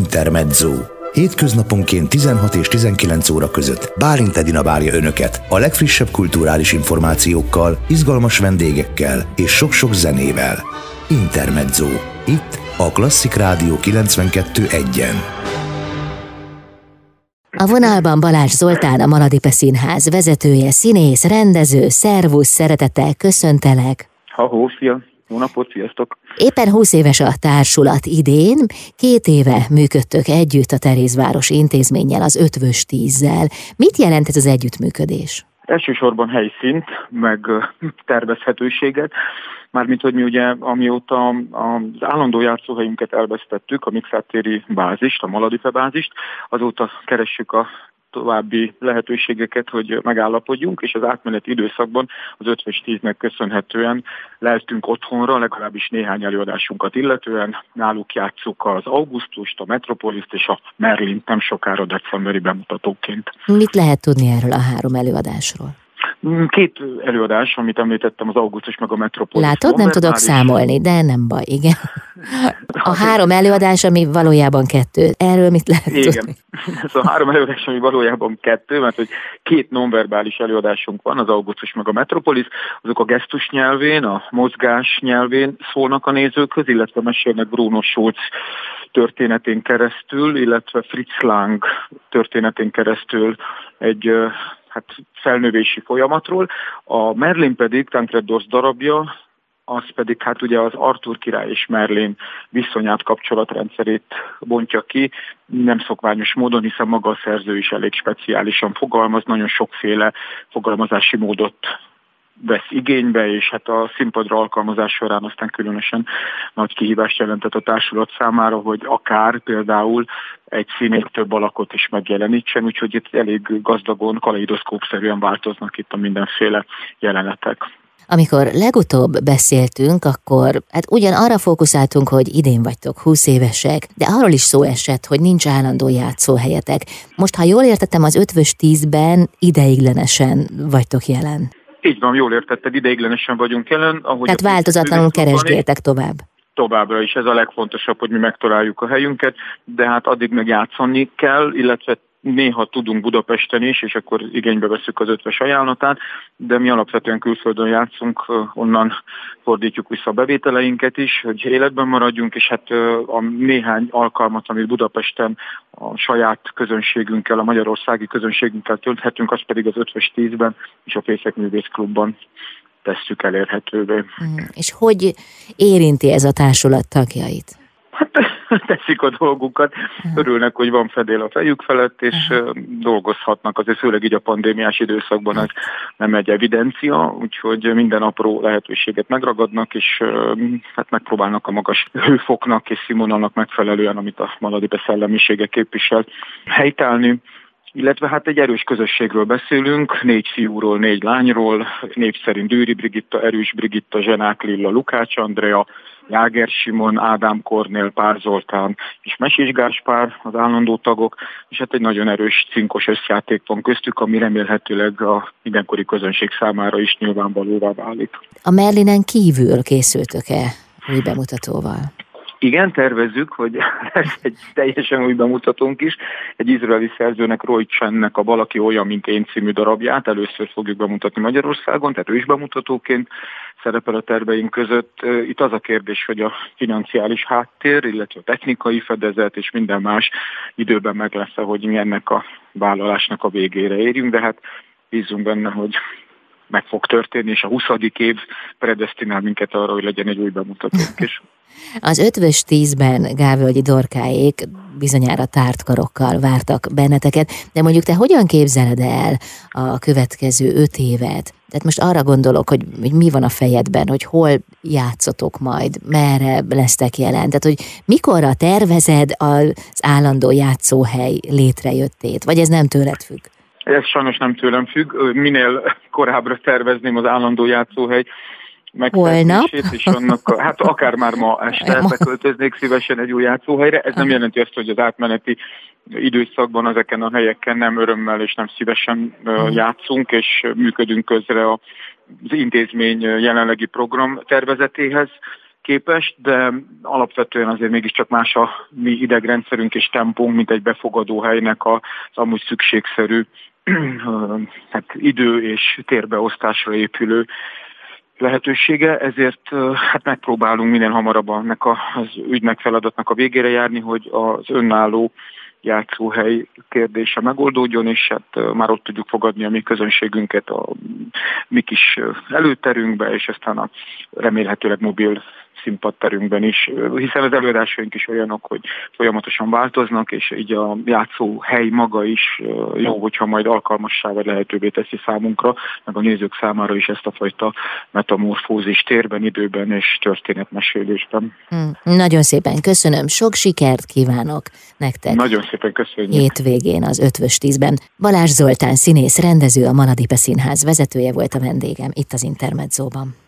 Intermezzo. Hétköznaponként 16 és 19 óra között Bálint Edina várja Önöket a legfrissebb kulturális információkkal, izgalmas vendégekkel és sok-sok zenével. Intermezzo. Itt a Klasszik Rádió 92.1-en. A vonalban Balázs Zoltán, a Maladipe Színház vezetője, színész, rendező. Szervusz, szeretettel köszöntelek. Szia! Jó napot, sziasztok! Éppen 20 éves a társulat idén, 2 éve működtök együtt a Terézvárosi Intézménnyel, az Ötvös Tízzel. Mit jelent ez az együttműködés? Elsősorban helyszínt, meg tervezhetőséget. Mármint, hogy mi ugye amióta az állandó játszóhelyünket elvesztettük, a Mixát-téri bázist, a Maladipe bázist, azóta keressük a további lehetőségeket, hogy megállapodjunk, és az átmeneti időszakban az Ötvös Tíznek köszönhetően leltünk otthonra, legalábbis néhány előadásunkat illetően. Náluk játsszuk az Augusztust, a Metropoliszt és a Merlint nem sokára decemberi bemutatóként. Mit lehet tudni erről a 3 előadásról? 2 előadás, amit említettem, az Augusztus meg a Metropolis. Látod, nem tudok számolni, de nem baj, igen. A 3 előadás, ami valójában 2. Erről mit lehet tudni? Igen, ez a 3 előadás, ami valójában 2, mert hogy 2 nonverbális előadásunk van, az Augusztus meg a Metropolis, azok a gesztus nyelvén, a mozgás nyelvén szólnak a nézőkhöz, illetve mesélnek Bruno Schulz történetén keresztül, illetve Fritz Lang történetén keresztül egy felnövési folyamatról. A Merlin pedig Tancred Dorsz darabja, az pedig ugye az Artúr király és Merlin viszonyát, kapcsolatrendszerét bontja ki, nem szokványos módon, hiszen maga a szerző is elég speciálisan fogalmaz, nagyon sokféle fogalmazási módot vesz igénybe, és a színpadra alkalmazás során aztán különösen nagy kihívást jelentett a társulat számára, hogy akár például egy színész több alakot is megjelenítsen, úgyhogy itt elég gazdagon, kaleidoszkópszerűen változnak itt a mindenféle jelenetek. Amikor legutóbb beszéltünk, akkor ugyan arra fókuszáltunk, hogy idén vagytok 20 évesek, de arról is szó esett, hogy nincs állandó játszóhelyetek. Most, ha jól értettem, az Ötvös Tízben ideiglenesen vagytok jelen. Így van, jól értetted, ideiglenesen vagyunk jelen. Tehát változatlanul keresgéltek tovább. Továbbra is ez a legfontosabb, hogy mi megtaláljuk a helyünket, de addig meg játszani kell, illetve néha tudunk Budapesten is, és akkor igénybe veszük az Ötvös ajánlatát, de mi alapvetően külföldön játszunk, onnan fordítjuk vissza a bevételeinket is, hogy életben maradjunk, és a néhány alkalmat, amit Budapesten a saját közönségünkkel, a magyarországi közönségünkkel tölthetünk, az pedig az Ötvös Tízben és a Fészekművész Klubban tesszük elérhetővé. És hogy érinti ez a társulat tagjait? Teszik a dolgukat, örülnek, hogy van fedél a fejük felett, és dolgozhatnak, azért főleg így a pandémiás időszakban ez nem egy evidencia, úgyhogy minden apró lehetőséget megragadnak, és megpróbálnak a magas hőfoknak és színvonalnak megfelelően, amit a Maladipe szellemisége képvisel, helytállni. Illetve egy erős közösségről beszélünk, 4 fiúról, 4 lányról, név szerint Dőri Brigitta, Erős Brigitta, Zsenák Lilla, Lukács Andrea, Jáger Simon, Ádám Kornél, Pár Zoltán és Mesés Gáspár az állandó tagok, és egy nagyon erős cinkos összjáték van köztük, ami remélhetőleg a mindenkori közönség számára is nyilvánvalóvá válik. A Merlinen kívül készültök-e új bemutatóval? Igen, tervezzük, hogy lesz egy teljesen új bemutatónk is. Egy izraeli szerzőnek, Roy Chennek a Valaki olyan, mint én című darabját először fogjuk bemutatni Magyarországon, tehát ő is bemutatóként szerepel a terveink között. Itt az a kérdés, hogy a financiális háttér, illetve a technikai fedezet és minden más időben meg lesz, hogy mi ennek a vállalásnak a végére érjünk, de bízunk benne, hogy meg fog történni, és a 20. év predesztinál minket arra, hogy legyen egy új bemutatónk is. Az Ötvös Tízben Gávölgyi Dorkáék bizonyára tárt karokkal vártak benneteket, de mondjuk te hogyan képzeled el a következő 5 évet? Tehát most arra gondolok, hogy mi van a fejedben, hogy hol játszotok majd, merre lesztek jelen, tehát hogy mikorra tervezed az állandó játszóhely létrejöttét, vagy ez nem tőled függ? Ez sajnos nem tőlem függ, minél korábbra tervezném az állandó játszóhely megtervezését, és annak akár már ma este beköltöznék szívesen egy új játszóhelyre. Ez nem jelenti azt, hogy az átmeneti időszakban ezeken a helyeken nem örömmel és nem szívesen játszunk, és működünk közre az intézmény jelenlegi program tervezetéhez. képest, de alapvetően azért mégiscsak más a mi idegrendszerünk és tempónk, mint egy befogadó helynek az amúgy szükségszerű idő és térbeosztásra épülő lehetősége, ezért megpróbálunk minél hamarabb ennek az ügynek, feladatnak a végére járni, hogy az önálló játszóhely kérdése megoldódjon, és már ott tudjuk fogadni a mi közönségünket a mi kis előterünkbe, és aztán a remélhetőleg mobil színpadterünkben is, hiszen az előadásaink is olyanok, hogy folyamatosan változnak, és így a játszóhely maga is jó, hogyha majd alkalmassá vagy lehetővé teszi számunkra, meg a nézők számára is ezt a fajta metamorfózis térben, időben és történetmesélésben. Nagyon szépen köszönöm, sok sikert kívánok nektek. Nagyon szépen köszönjük. Hétvégén az Ötvös 10-ben. Balázs Zoltán színész, rendező, a Maladipe Színház vezetője volt a vendégem itt az Intermedzóban.